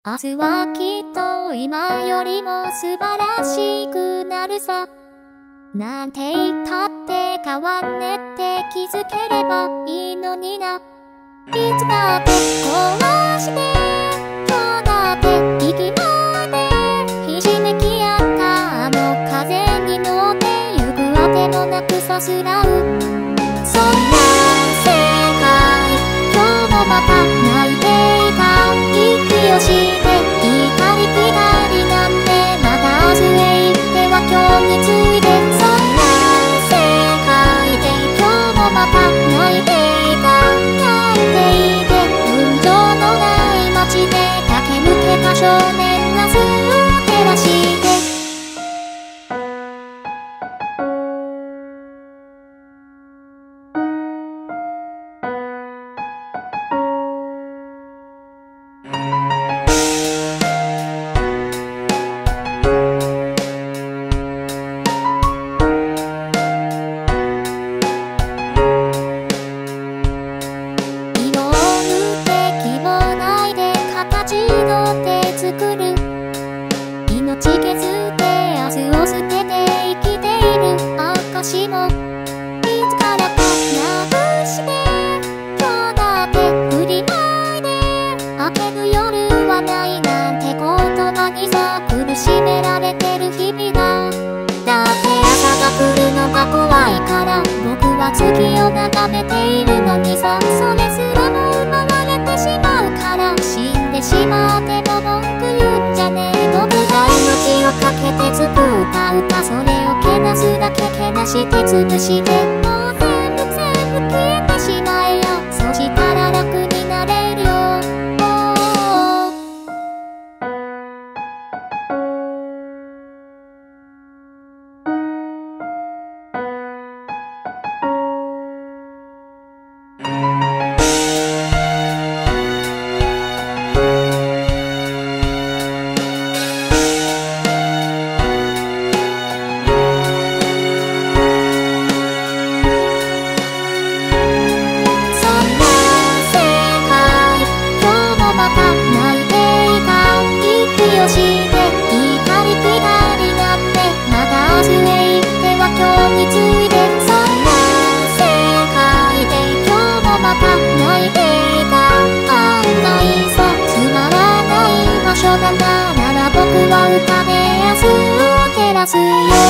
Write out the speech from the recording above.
明日はきっと今よりも素晴らしくなるさ。なんて言ったって変わんねって気づければいいのにな。いつだって壊して今日だって息までひしめき合ったあの風に乗ってゆくあてもなくさすらう。そんな世界今日もまた泣いていた。息をして怒りきがりなんてまた明日へ行っては今日について。そんな世界で今日もまた泣いていた。泣いていて群青のない街で駆け抜けた少年が明日を照らして。命削って明日を捨てて生きている証もいつからかなくして今日だって振りまいで明ける夜はないなんて言葉にさ苦しめられてる日々だ。だって朝が来るのが怖いから僕は月を眺めているのにさ。それすらも奪われてしまうから死んでしまっても文句言うんじゃねえ。僕が命をかけて作った歌それをけなすだけけなして潰してもう全部消えてしまえよ。そしたら楽になれるよ。して怒りきがりなんてまた明日へ行っては今日について。そんな世界で今日もまた泣いていた。案外そうつまらない場所だなら僕は歌で明日を照らすよ。